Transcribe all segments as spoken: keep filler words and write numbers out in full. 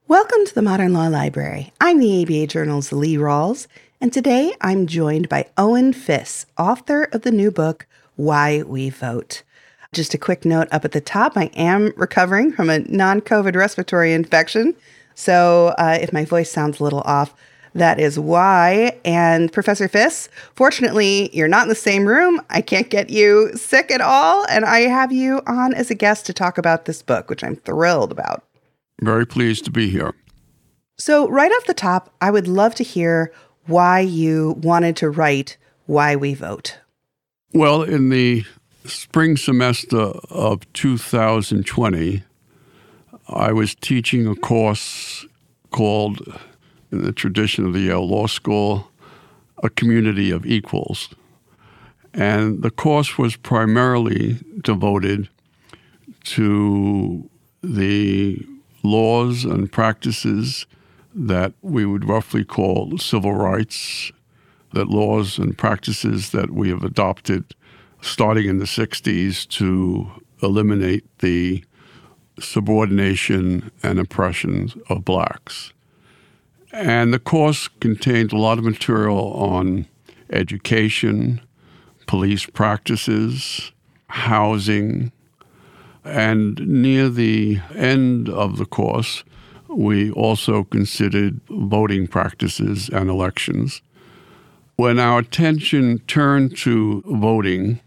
Welcome to the Modern Law Library. I'm the A B A Journal's Lee Rawls, and today I'm joined by Owen Fiss, author of the new book, Why We Vote. Just a quick note up at the top, I am recovering from a non-COVID respiratory infection, so uh, if my voice sounds a little off, that is why. And Professor Fiss, fortunately, you're not in the same room. I can't get you sick at all, and I have you on as a guest to talk about this book, which I'm thrilled about. Very pleased to be here. So right off the top, I would love to hear why you wanted to write Why We Vote. Well, in the spring semester of two thousand twenty, I was teaching a course called, in the tradition of the Yale Law School, A Community of Equals. And the course was primarily devoted to the laws and practices that we would roughly call civil rights, that laws and practices that we have adopted starting in the sixties to eliminate the subordination and oppression of blacks. And the course contained a lot of material on education, police practices, housing, and near the end of the course, we also considered voting practices and elections. When our attention turned to voting,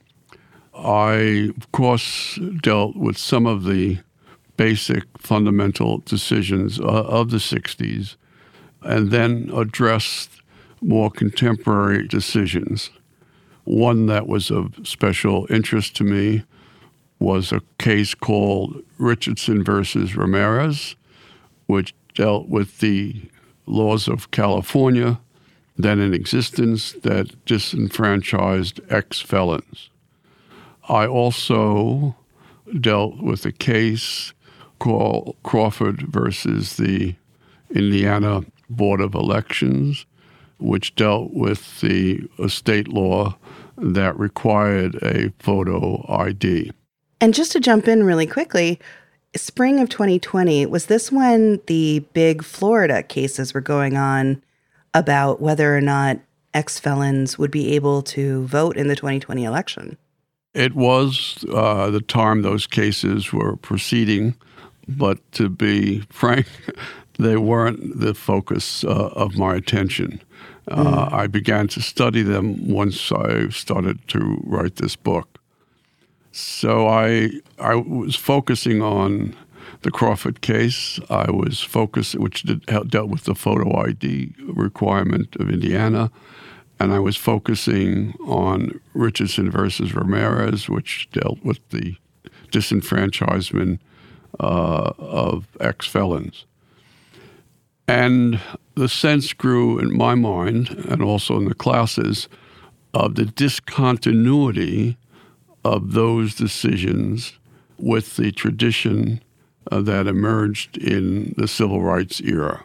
I, of course, dealt with some of the basic fundamental decisions of the sixties, and then addressed more contemporary decisions. One that was of special interest to me was a case called Richardson versus Ramirez, which dealt with the laws of California then in existence that disenfranchised ex-felons. I also dealt with a case called Crawford versus the Indiana Board of Elections, which dealt with the a state law that required a photo I D. And just to jump in really quickly, spring of twenty twenty, was this when the big Florida cases were going on about whether or not ex-felons would be able to vote in the twenty twenty election? It was uh, the time those cases were proceeding, but to be frank, they weren't the focus uh, of my attention. Uh, mm. I began to study them once I started to write this book. So I I was focusing on the Crawford case. I was focused, which did, dealt with the photo I D requirement of Indiana, and I was focusing on Richardson versus Ramirez, which dealt with the disenfranchisement uh, of ex-felons. And the sense grew in my mind, and also in the classes, of the discontinuity of those decisions with the tradition uh, that emerged in the civil rights era.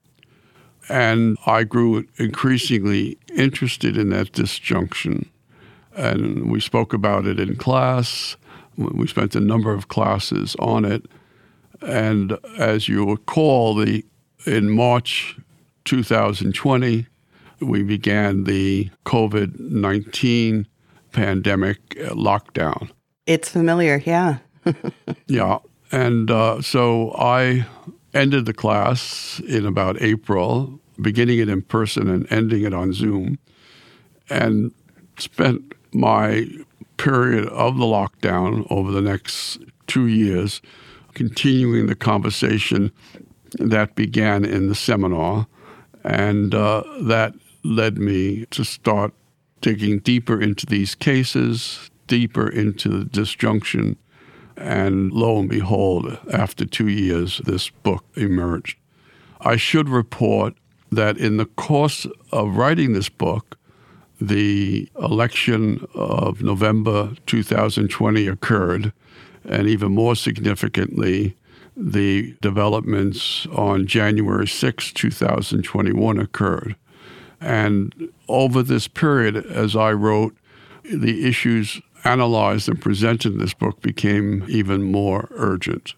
And I grew increasingly interested in that disjunction. And we spoke about it in class. We spent a number of classes on it. And as you recall, the, in March two thousand twenty, we began the COVID nineteen pandemic lockdown. It's familiar, yeah. Yeah. And uh, so I ended the class in about April, beginning it in person and ending it on Zoom, and spent my period of the lockdown over the next two years continuing the conversation that began in the seminar. And uh, that led me to start digging deeper into these cases, deeper into the disjunction. And lo and behold, after two years, this book emerged. I should report that in the course of writing this book, the election of November two thousand twenty occurred, and even more significantly, the developments on January sixth, two thousand twenty-one occurred. And over this period, as I wrote, the issues analyzed and presented in this book became even more urgent.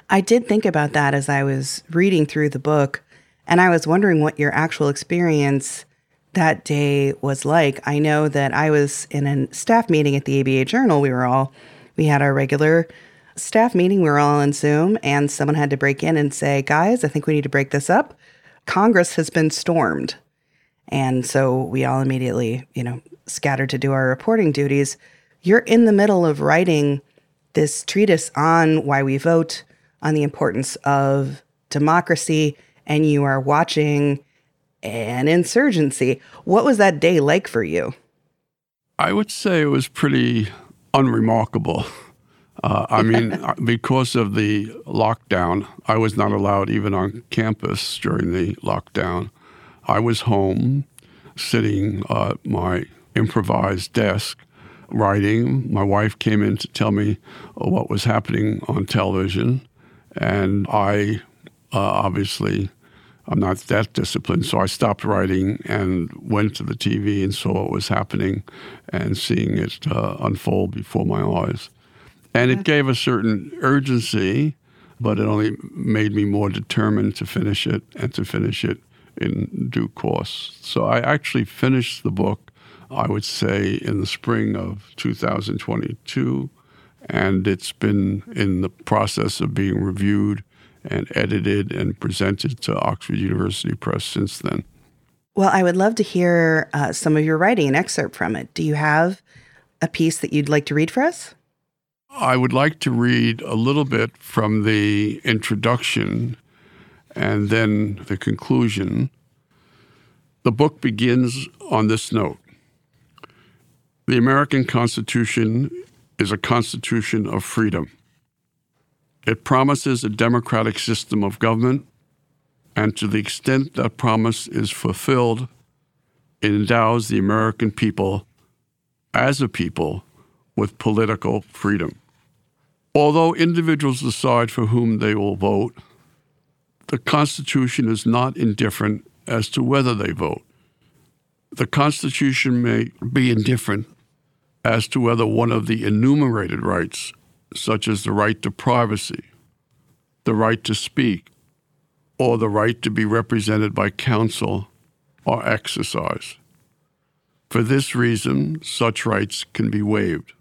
I did think about that as I was reading through the book, and I was wondering what your actual experience that day was like. I know that I was in a staff meeting at the A B A Journal. We were all, we had our regular staff meeting. We were all on Zoom, and someone had to break in and say, guys, I think we need to break this up. Congress has been stormed. And so we all immediately, you know, scattered to do our reporting duties. You're in the middle of writing this treatise on why we vote, on the importance of democracy, and you are watching an insurgency. What was that day like for you? I would say it was pretty unremarkable. Uh, I mean, because of the lockdown, I was not allowed even on campus during the lockdown. I was home, sitting at my improvised desk, writing. My wife came in to tell me what was happening on television, and I uh, obviously, I'm not that disciplined, so I stopped writing and went to the T V and saw what was happening and seeing it uh, unfold before my eyes. And it gave a certain urgency, but it only made me more determined to finish it and to finish it in due course. So I actually finished the book, I would say, in the spring of two thousand twenty-two, and it's been in the process of being reviewed and edited and presented to Oxford University Press since then. Well, I would love to hear uh, some of your writing, an excerpt from it. Do you have a piece that you'd like to read for us? I would like to read a little bit from the introduction and then the conclusion. The book begins on this note. The American Constitution is a constitution of freedom. It promises a democratic system of government, and to the extent that promise is fulfilled, it endows the American people as a people with political freedom. Although individuals decide for whom they will vote, the Constitution is not indifferent as to whether they vote. The Constitution may be indifferent as to whether one of the enumerated rights, such as the right to privacy, the right to speak, or the right to be represented by counsel, are exercised. For this reason, such rights can be waived.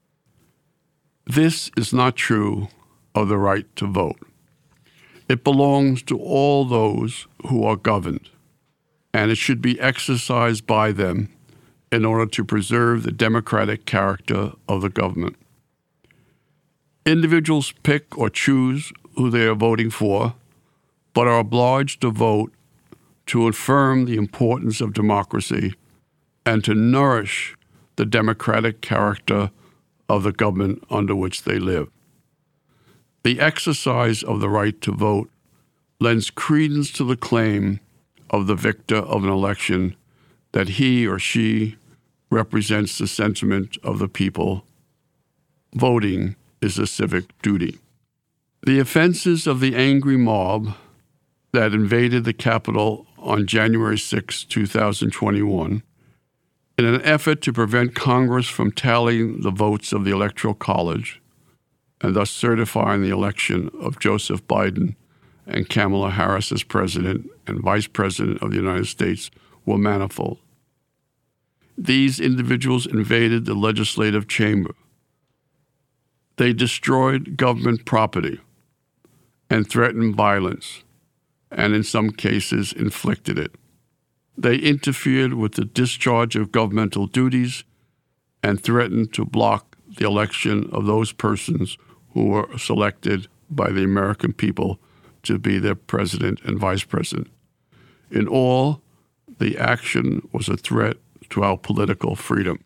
This is not true of the right to vote. It belongs to all those who are governed, and it should be exercised by them in order to preserve the democratic character of the government. Individuals pick or choose who they are voting for, but are obliged to vote to affirm the importance of democracy and to nourish the democratic character of the government under which they live. The exercise of the right to vote lends credence to the claim of the victor of an election that he or she represents the sentiment of the people. Voting is a civic duty. The offenses of the angry mob that invaded the Capitol on January sixth, two thousand twenty-one, in an effort to prevent Congress from tallying the votes of the Electoral College and thus certifying the election of Joseph Biden and Kamala Harris as President and Vice President of the United States, were manifold. These individuals invaded the legislative chamber. They destroyed government property and threatened violence, and in some cases inflicted it. They interfered with the discharge of governmental duties and threatened to block the election of those persons who were selected by the American people to be their president and vice president. In all, the action was a threat to our political freedom.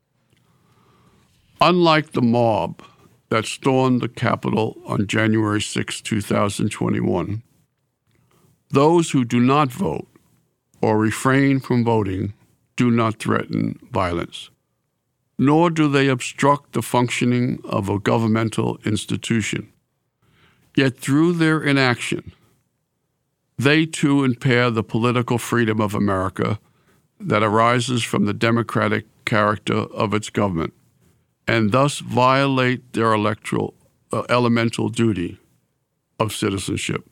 Unlike the mob that stormed the Capitol on January sixth, two thousand twenty-one, those who do not vote or refrain from voting do not threaten violence, nor do they obstruct the functioning of a governmental institution. Yet through their inaction, they too impair the political freedom of America that arises from the democratic character of its government, and thus violate their electoral uh, elemental duty, of citizenship.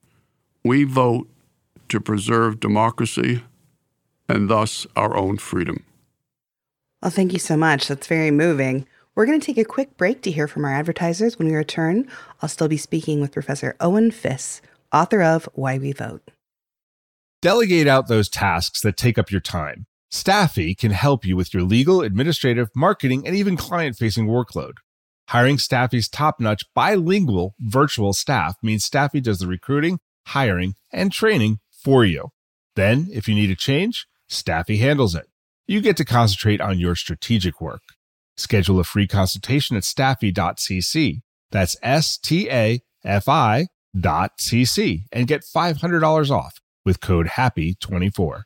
We vote to preserve democracy and thus our own freedom. Well, thank you so much. That's very moving. We're going to take a quick break to hear from our advertisers. When we return, I'll still be speaking with Professor Owen Fiss, author of Why We Vote. Delegate out those tasks that take up your time. Staffy can help you with your legal, administrative, marketing, and even client-facing workload. Hiring Staffy's top-notch bilingual virtual staff means Staffy does the recruiting, hiring, and training for you. Then, if you need a change, Staffy handles it. You get to concentrate on your strategic work. Schedule a free consultation at staffy dot c c. That's S T A F I dot C C and get five hundred dollars off with code happy twenty-four.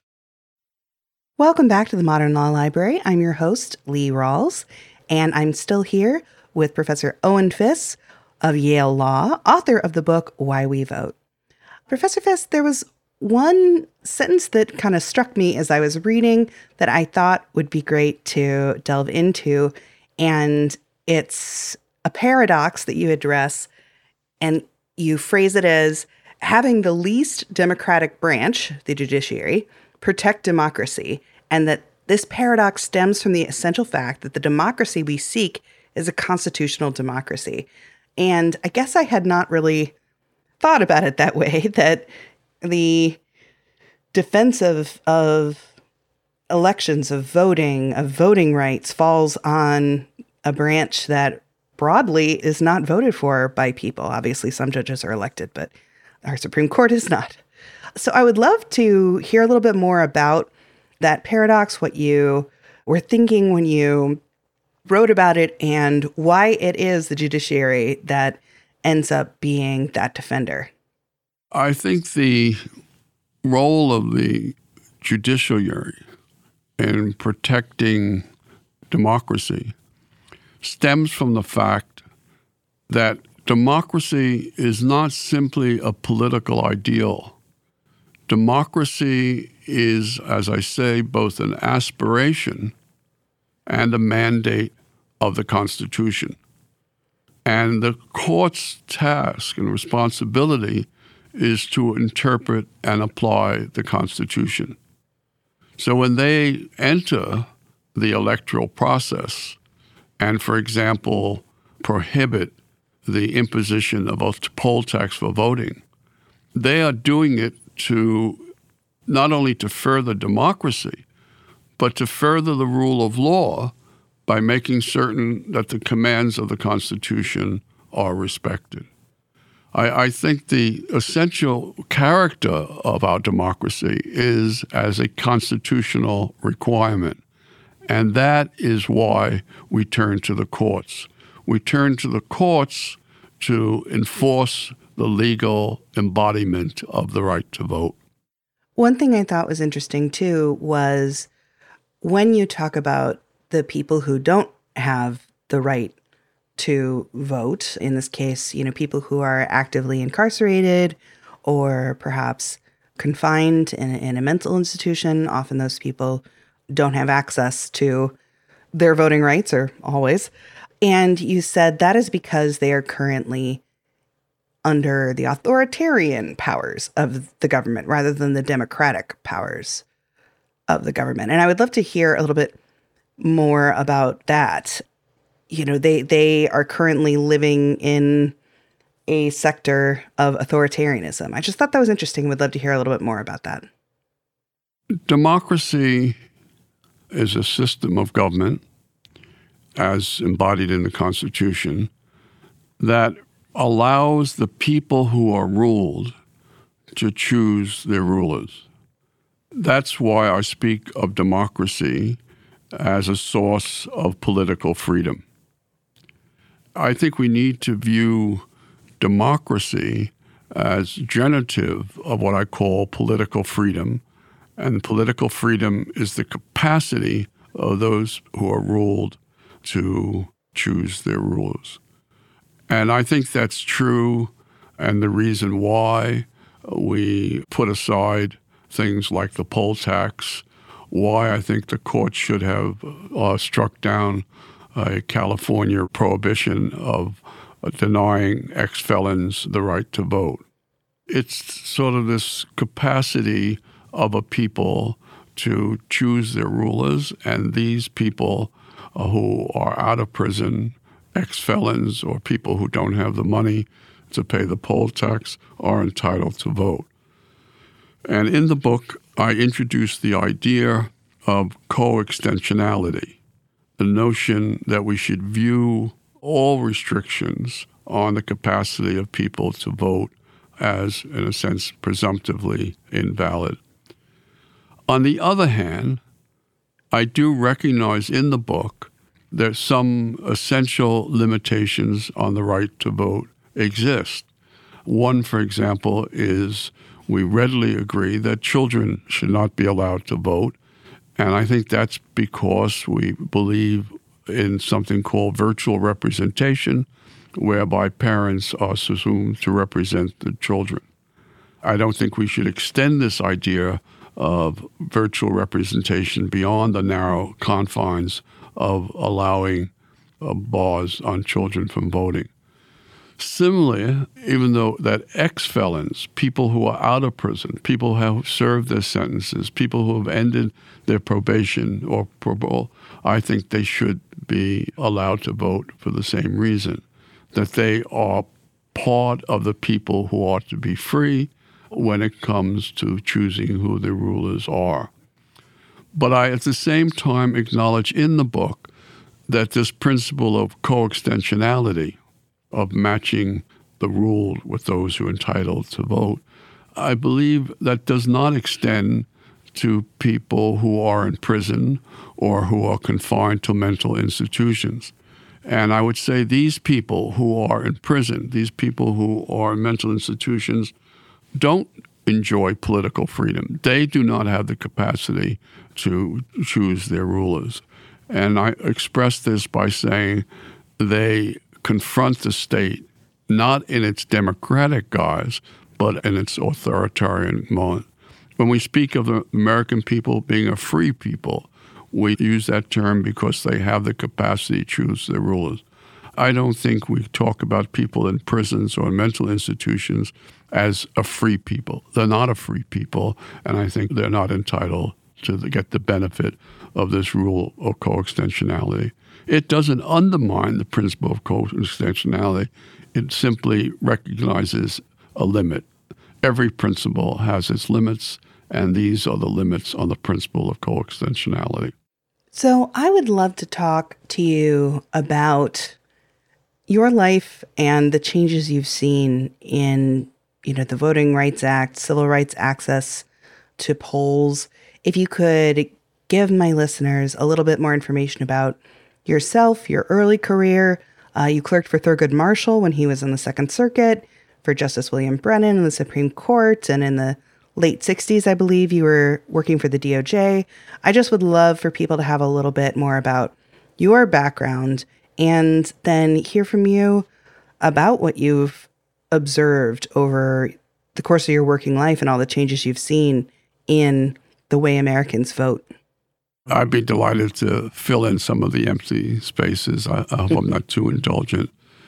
Welcome back to the Modern Law Library. I'm your host, Lee Rawls, and I'm still here with Professor Owen Fiss of Yale Law, author of the book Why We Vote. Professor Fiss, there was one sentence that kind of struck me as I was reading that I thought would be great to delve into, and it's a paradox that you address, and you phrase it as having the least democratic branch, the judiciary, protect democracy, and that this paradox stems from the essential fact that the democracy we seek is a constitutional democracy. And I guess I had not really thought about it that way, that the defense of, of elections, of voting, of voting rights falls on a branch that broadly is not voted for by people. Obviously, some judges are elected, but our Supreme Court is not. So I would love to hear a little bit more about that paradox, what you were thinking when you wrote about it, and why it is the judiciary that ends up being that defender. I think the role of the judiciary in protecting democracy stems from the fact that democracy is not simply a political ideal. Democracy is, as I say, both an aspiration and a mandate of the Constitution. And the court's task and responsibility is to interpret and apply the Constitution. So when they enter the electoral process and, for example, prohibit the imposition of a poll tax for voting, they are doing it to not only to further democracy, but to further the rule of law by making certain that the commands of the Constitution are respected. I, I think the essential character of our democracy is as a constitutional requirement, and that is why we turn to the courts. We turn to the courts to enforce the legal embodiment of the right to vote. One thing I thought was interesting, too, was when you talk about the people who don't have the right to vote, in this case, you know, people who are actively incarcerated or perhaps confined in, in a mental institution, often those people don't have access to their voting rights, or always. And you said that is because they are currently under the authoritarian powers of the government rather than the democratic powers of the government. And I would love to hear a little bit more about that. You know, they, they are currently living in a sector of authoritarianism. I just thought that was interesting. Would love to hear a little bit more about that. Democracy is a system of government, as embodied in the Constitution, that allows the people who are ruled to choose their rulers. That's why I speak of democracy as a source of political freedom. I think we need to view democracy as generative of what I call political freedom, and political freedom is the capacity of those who are ruled to choose their rulers. And I think that's true, and the reason why we put aside things like the poll tax, why I think the court should have uh, struck down a California prohibition of denying ex-felons the right to vote. It's sort of this capacity of a people to choose their rulers, and these people uh, who are out of prison, ex-felons or people who don't have the money to pay the poll tax, are entitled to vote. And in the book, I introduced the idea of coextensionality, the notion that we should view all restrictions on the capacity of people to vote as, in a sense, presumptively invalid. On the other hand, I do recognize in the book that some essential limitations on the right to vote exist. One, for example, is we readily agree that children should not be allowed to vote. And I think that's because we believe in something called virtual representation, whereby parents are assumed to represent the children. I don't think we should extend this idea of virtual representation beyond the narrow confines of allowing uh, bars on children from voting. Similarly, even though that ex-felons, people who are out of prison, people who have served their sentences, people who have ended their probation or parole, I think they should be allowed to vote for the same reason, that they are part of the people who ought to be free when it comes to choosing who the rulers are. But I, at the same time, acknowledge in the book that this principle of coextensionality, of matching the rule with those who are entitled to vote, I believe that does not extend to people who are in prison or who are confined to mental institutions. And I would say these people who are in prison, these people who are in mental institutions, don't enjoy political freedom. They do not have the capacity to choose their rulers. And I express this by saying they confront the state not in its democratic guise, but in its authoritarian mode. When we speak of the American people being a free people, we use that term because they have the capacity to choose their rulers. I don't think we talk about people in prisons or in mental institutions as a free people. They're not a free people, and I think they're not entitled to get the benefit of this rule of coextensionality. It doesn't undermine the principle of coextensionality. It simply recognizes a limit. Every principle has its limits, and these are the limits on the principle of coextensionality. So I would love to talk to you about your life and the changes you've seen in, you know, the Voting Rights Act, civil rights access to polls. If you could give my listeners a little bit more information about yourself, your early career. Uh, you clerked for Thurgood Marshall when he was in the Second Circuit, for Justice William Brennan in the Supreme Court, and in the late sixties, I believe, you were working for the D O J. I just would love for people to have a little bit more about your background and then hear from you about what you've observed over the course of your working life and all the changes you've seen in the way Americans vote. I'd be delighted to fill in some of the empty spaces. I, I hope I'm not too indulgent.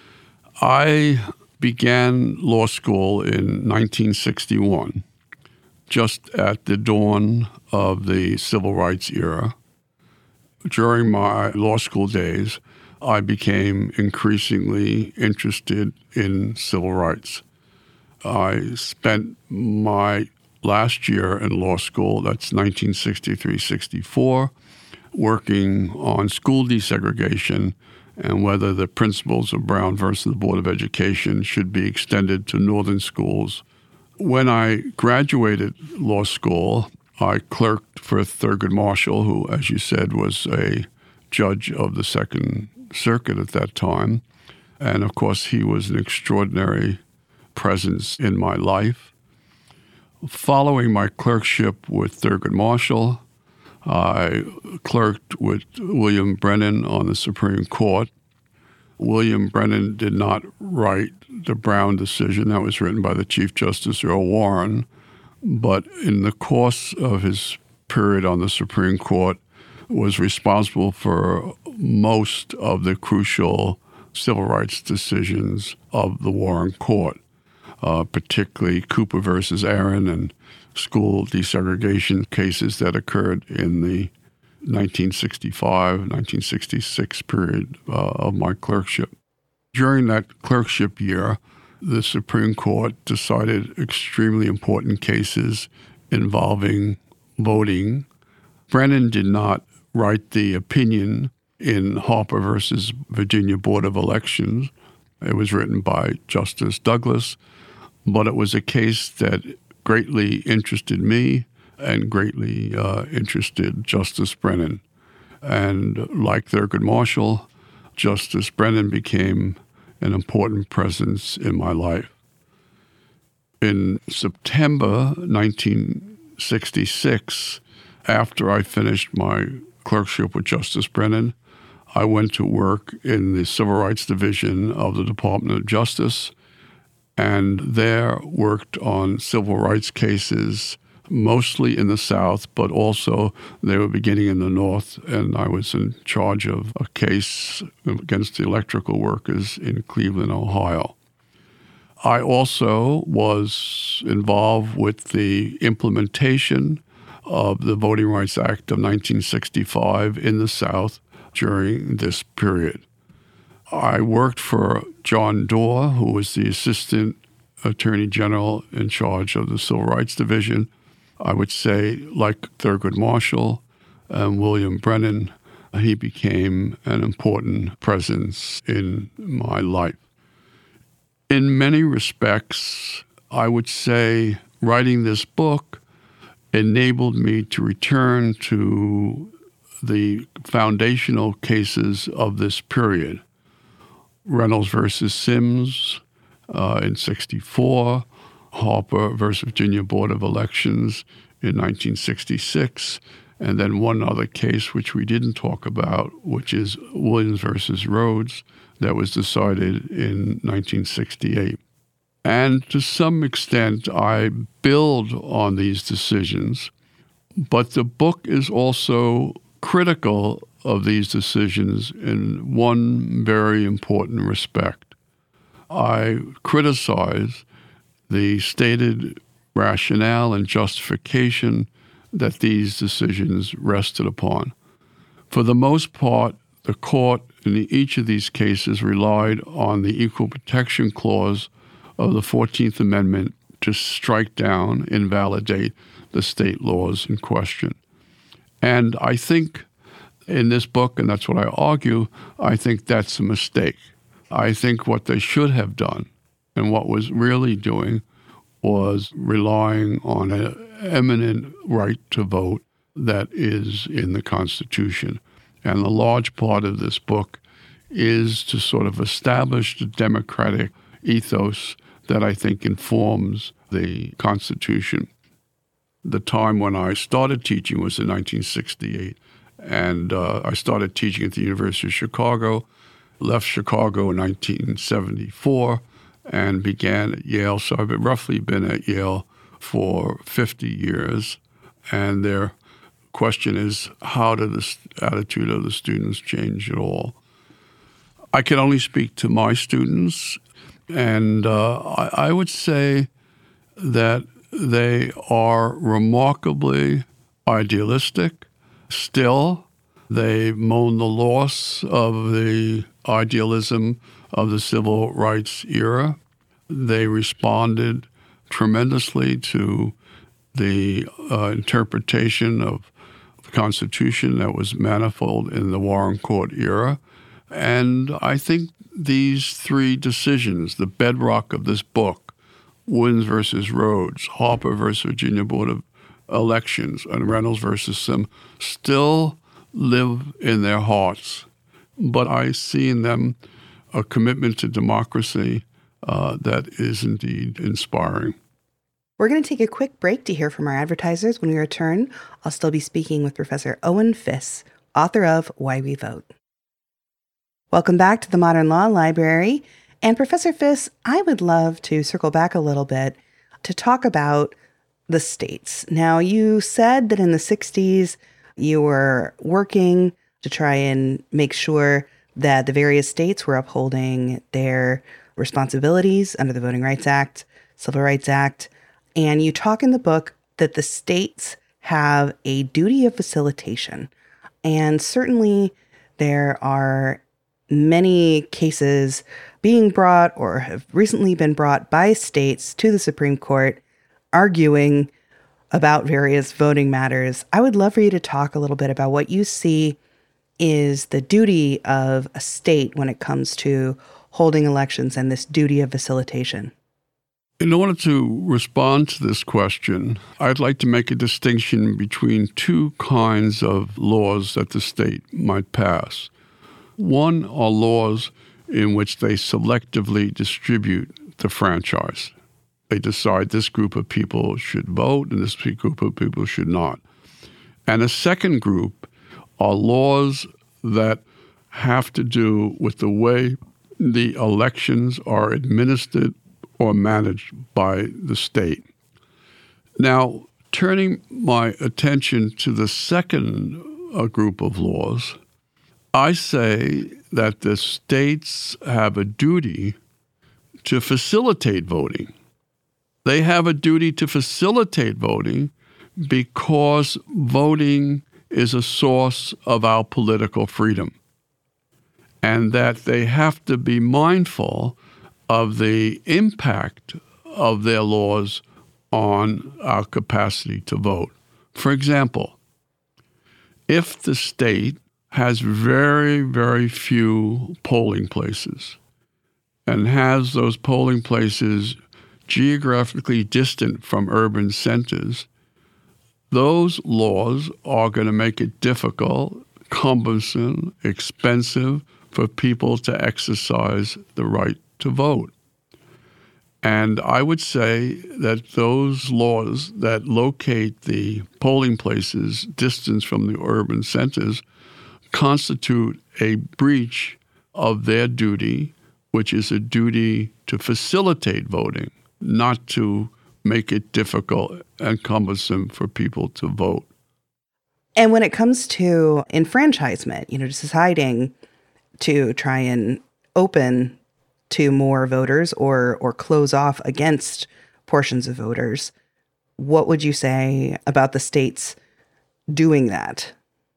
I began law school in nineteen sixty-one, just at the dawn of the civil rights era. During my law school days, I became increasingly interested in civil rights. I spent my last year in law school, that's nineteen sixty-three sixty-four, working on school desegregation and whether the principles of Brown versus the Board of Education should be extended to northern schools. When I graduated law school, I clerked for Thurgood Marshall, who, as you said, was a judge of the Second Circuit at that time. And of course, he was an extraordinary presence in my life. Following my clerkship with Thurgood Marshall, I clerked with William Brennan on the Supreme Court. William Brennan did not write the Brown decision. That was written by the Chief Justice Earl Warren. But in the course of his period on the Supreme Court, was responsible for most of the crucial civil rights decisions of the Warren Court, uh, particularly Cooper versus Aaron and school desegregation cases that occurred in the nineteen sixty-five, nineteen sixty-six period uh, of my clerkship. During that clerkship year, the Supreme Court decided extremely important cases involving voting. Brennan did not write the opinion in Harper versus Virginia Board of Elections. It was written by Justice Douglas, but it was a case that greatly interested me and greatly uh, interested Justice Brennan. And like Thurgood Marshall, Justice Brennan became an important presence in my life. In September nineteen sixty-six, after I finished my clerkship with Justice Brennan, I went to work in the Civil Rights Division of the Department of Justice, and there worked on civil rights cases, mostly in the South, but also they were beginning in the North, and I was in charge of a case against the electrical workers in Cleveland, Ohio. I also was involved with the implementation of the Voting Rights Act of nineteen sixty-five in the South during this period. I worked for John Doerr, who was the Assistant Attorney General in charge of the Civil Rights Division. I would say, like Thurgood Marshall and William Brennan, he became an important presence in my life. In many respects, I would say writing this book enabled me to return to the foundational cases of this period. Reynolds versus Sims uh, in sixty-four, Harper versus Virginia Board of Elections in nineteen sixty-six, and then one other case which we didn't talk about, which is Williams versus Rhodes, that was decided in nineteen sixty-eight. And to some extent, I build on these decisions, but the book is also critical of these decisions in one very important respect. I criticize the stated rationale and justification that these decisions rested upon. For the most part, the court in each of these cases relied on the Equal Protection Clause of the fourteenth Amendment to strike down, invalidate the state laws in question. And I think in this book, and that's what I argue, I think that's a mistake. I think what they should have done and what was really doing was relying on an eminent right to vote that is in the Constitution. And a large part of this book is to sort of establish the democratic ethos that I think informs the Constitution. The time when I started teaching was in nineteen sixty-eight, and uh, I started teaching at the University of Chicago, left Chicago in nineteen seventy-four, and began at Yale. So I've roughly been at Yale for fifty years, and their question is, how did the attitude of the students change at all? I can only speak to my students, and uh, I, I would say that they are remarkably idealistic. Still, they mourn the loss of the idealism of the civil rights era. They responded tremendously to the uh, interpretation of the Constitution that was manifold in the Warren Court era. And I think these three decisions, the bedrock of this book, Williams versus Rhodes, Harper versus Virginia Board of Elections, and Reynolds versus Sim, still live in their hearts. But I see in them a commitment to democracy uh, that is indeed inspiring. We're going to take a quick break to hear from our advertisers. When we return, I'll still be speaking with Professor Owen Fiss, author of Why We Vote. Welcome back to the Modern Law Library. And Professor Fiss, I would love to circle back a little bit to talk about the states. Now, you said that in the sixties, you were working to try and make sure that the various states were upholding their responsibilities under the Voting Rights Act, Civil Rights Act. And you talk in the book that the states have a duty of facilitation. And certainly there are many cases being brought or have recently been brought by states to the Supreme Court arguing about various voting matters. I would love for you to talk a little bit about what you see is the duty of a state when it comes to holding elections and this duty of facilitation. In order to respond to this question, I'd like to make a distinction between two kinds of laws that the state might pass. One are laws in which they selectively distribute the franchise. They decide this group of people should vote and this group of people should not. And a second group are laws that have to do with the way the elections are administered or managed by the state. Now, turning my attention to the second uh, group of laws, I say that the states have a duty to facilitate voting. They have a duty to facilitate voting because voting is a source of our political freedom, and that they have to be mindful of the impact of their laws on our capacity to vote. For example, if the state has very, very few polling places and has those polling places geographically distant from urban centers, those laws are going to make it difficult, cumbersome, expensive for people to exercise the right to vote. And I would say that those laws that locate the polling places distance from the urban centers constitute a breach of their duty, which is a duty to facilitate voting, not to make it difficult and cumbersome for people to vote. And when it comes to enfranchisement, you know, deciding to try and open to more voters or or close off against portions of voters, what would you say about the states doing that?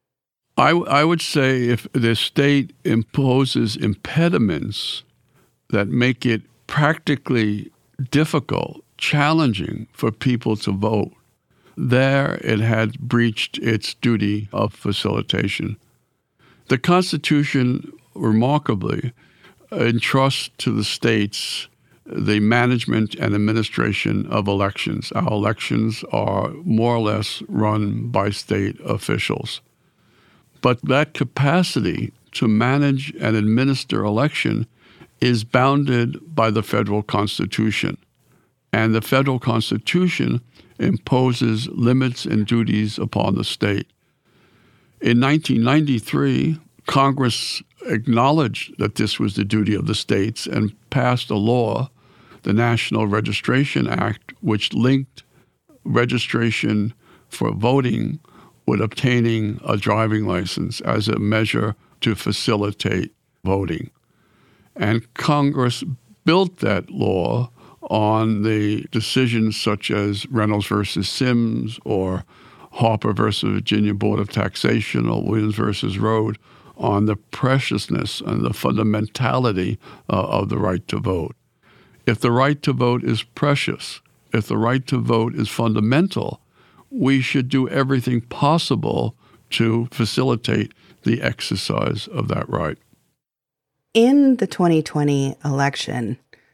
I, I would say if the state imposes impediments that make it practically difficult, challenging for people to vote, there it had breached its duty of facilitation. The Constitution, remarkably, entrusts to the states the management and administration of elections. Our elections are more or less run by state officials. But that capacity to manage and administer election is bounded by the federal Constitution. And the federal Constitution imposes limits and duties upon the state. In nineteen ninety-three, Congress acknowledged that this was the duty of the states and passed a law, the National Registration Act, which linked registration for voting with obtaining a driving license as a measure to facilitate voting. And Congress built that law on the decisions such as Reynolds versus Sims or Harper versus Virginia Board of Taxation or Williams versus Rhode on the preciousness and the fundamentality uh, of the right to vote. If the right to vote is precious, if the right to vote is fundamental, we should do everything possible to facilitate the exercise of that right. In the twenty twenty election,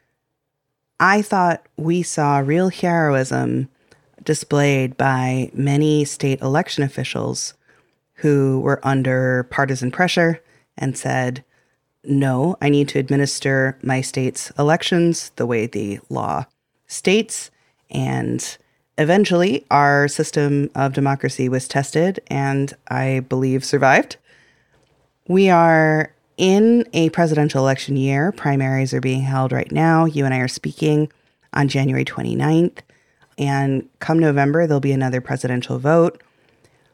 I thought we saw real heroism displayed by many state election officials who were under partisan pressure and said, no, I need to administer my state's elections the way the law states. And eventually our system of democracy was tested and I believe survived. We are in a presidential election year. Primaries are being held right now. You and I are speaking on January twenty-ninth. And come November, there'll be another presidential vote.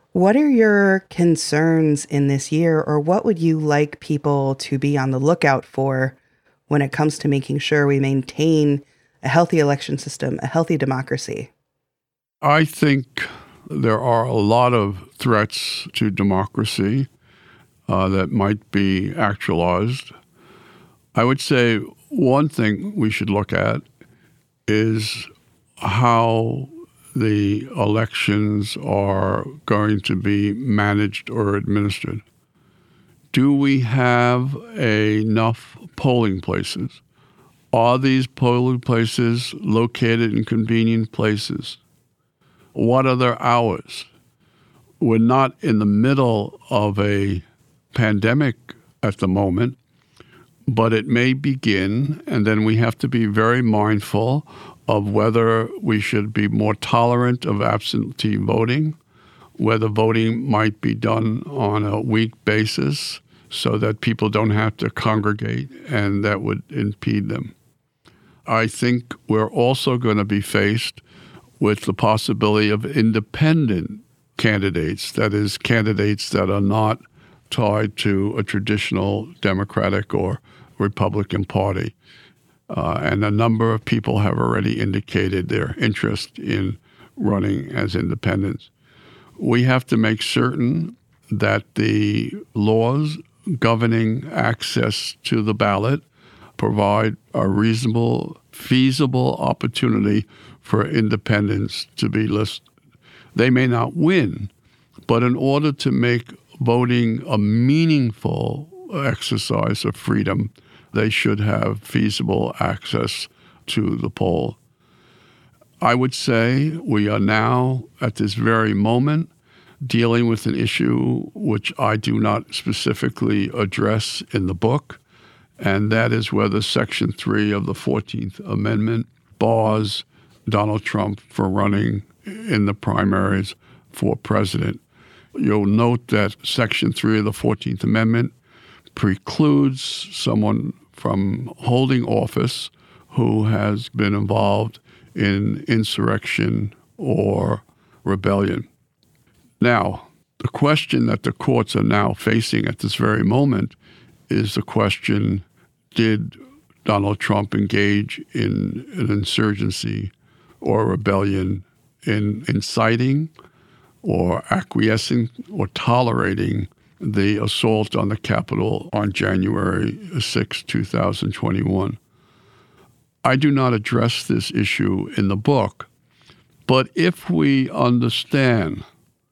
What are your concerns in this year, or what would you like people to be on the lookout for when it comes to making sure we maintain a healthy election system, a healthy democracy? I think there are a lot of threats to democracy uh, that might be actualized. I would say one thing we should look at is how the elections are going to be managed or administered. Do we have enough polling places? Are these polling places located in convenient places? What are their hours? We're not in the middle of a pandemic at the moment, but it may begin, and then we have to be very mindful of whether we should be more tolerant of absentee voting, whether voting might be done on a week basis so that people don't have to congregate and that would impede them. I think we're also going to be faced with the possibility of independent candidates, that is, candidates that are not tied to a traditional Democratic or Republican Party. Uh, and a number of people have already indicated their interest in running as independents. We have to make certain that the laws governing access to the ballot provide a reasonable, feasible opportunity for independents to be listed. They may not win, but in order to make voting a meaningful exercise of freedom, they should have feasible access to the poll. I would say we are now, at this very moment, dealing with an issue which I do not specifically address in the book, and that is whether Section three of the fourteenth Amendment bars Donald Trump from running in the primaries for president. You'll note that Section three of the fourteenth Amendment precludes someone from holding office who has been involved in insurrection or rebellion. Now, the question that the courts are now facing at this very moment is the question, did Donald Trump engage in an insurgency or rebellion in inciting or acquiescing or tolerating the assault on the Capitol on January sixth, two thousand twenty-one. I do not address this issue in the book, but if we understand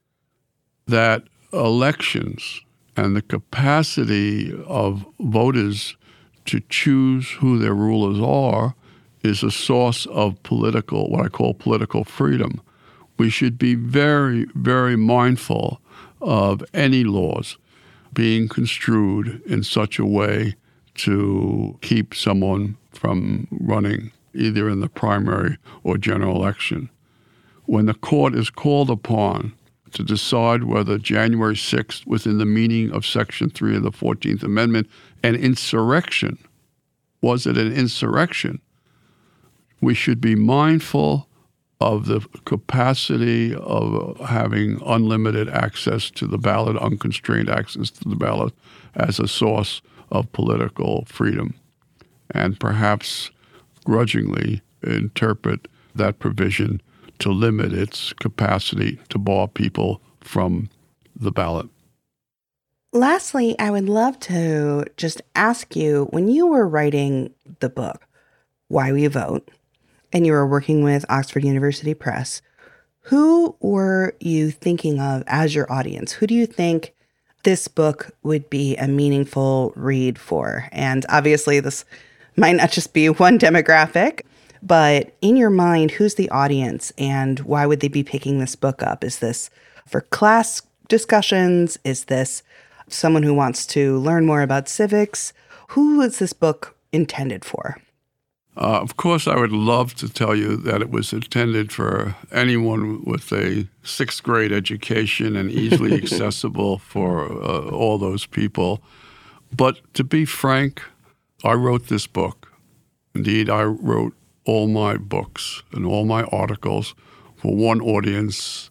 that elections and the capacity of voters to choose who their rulers are is a source of political, what I call political freedom, we should be very, very mindful of any laws being construed in such a way to keep someone from running either in the primary or general election. When the court is called upon to decide whether January sixth, within the meaning of Section three of the fourteenth Amendment, an insurrection, was it an insurrection? We should be mindful of the capacity of having unlimited access to the ballot, unconstrained access to the ballot as a source of political freedom, and perhaps grudgingly interpret that provision to limit its capacity to bar people from the ballot. Lastly, I would love to just ask you, when you were writing the book, Why We Vote, and you were working with Oxford University Press, who were you thinking of as your audience? Who do you think this book would be a meaningful read for? And obviously, this might not just be one demographic, but in your mind, who's the audience and why would they be picking this book up? Is this for class discussions? Is this someone who wants to learn more about civics? Who is this book intended for? Uh, of course, I would love to tell you that it was intended for anyone with a sixth grade education and easily accessible for uh, all those people. But to be frank, I wrote this book. Indeed, I wrote all my books and all my articles for one audience,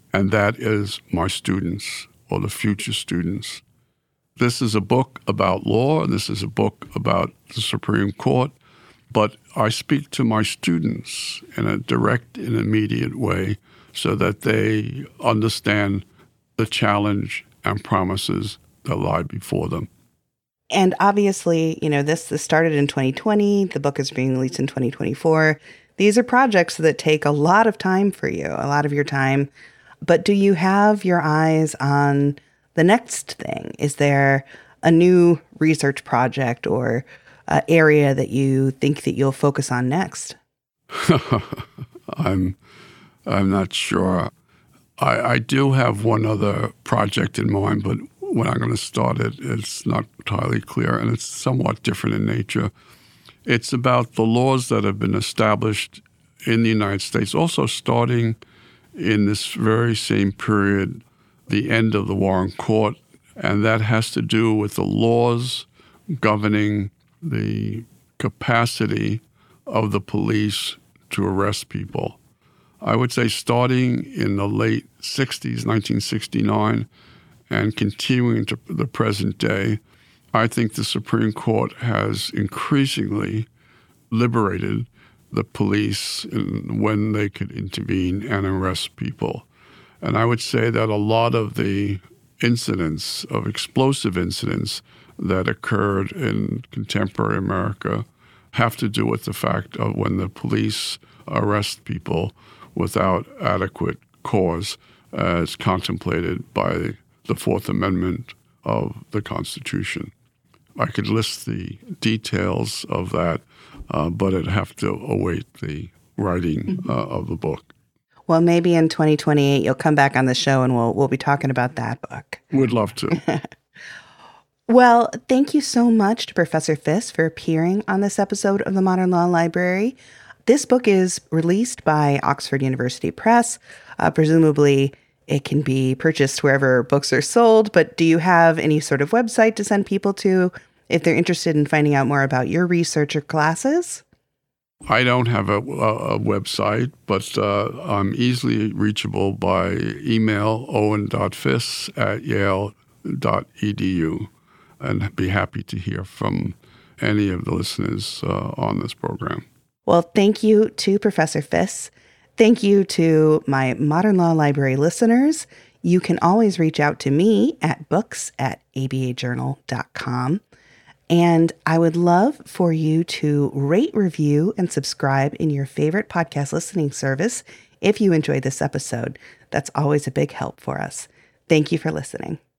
and that is my students or the future students. This is a book about law, and this is a book about the Supreme Court, but I speak to my students in a direct and immediate way so that they understand the challenge and promises that lie before them. And obviously, you know, this, this started in twenty twenty. The book is being released in twenty twenty-four. These are projects that take a lot of time for you, a lot of your time. But do you have your eyes on the next thing? Is there a new research project or uh, area that you think that you'll focus on next? I'm I'm not sure. I, I do have one other project in mind, but when I'm going to start it, it's not entirely clear, and it's somewhat different in nature. It's about the laws that have been established in the United States, also starting in this very same period, the end of the Warren Court, and that has to do with the laws governing the capacity of the police to arrest people. I would say starting in the late sixties, nineteen sixty-nine, and continuing to the present day, I think the Supreme Court has increasingly liberated the police in when they could intervene and arrest people. And I would say that a lot of the incidents, of explosive incidents that occurred in contemporary America have to do with the fact of when the police arrest people without adequate cause as contemplated by the Fourth Amendment of the Constitution. I could list the details of that, uh, but I'd have to await the writing uh, of the book. Well, maybe in twenty twenty-eight, you'll come back on the show and we'll we'll be talking about that book. Would love to. Well, thank you so much to Professor Fiss for appearing on this episode of the Modern Law Library. This book is released by Oxford University Press. Uh, presumably, it can be purchased wherever books are sold, but do you have any sort of website to send people to if they're interested in finding out more about your research or classes? I don't have a, a, a website, but uh, I'm easily reachable by email, owen dot fiss at yale dot e d u, and be happy to hear from any of the listeners uh, on this program. Well, thank you to Professor Fiss. Thank you to my Modern Law Library listeners. You can always reach out to me at books at a b a journal dot com. And I would love for you to rate, review, and subscribe in your favorite podcast listening service if you enjoyed this episode. That's always a big help for us. Thank you for listening.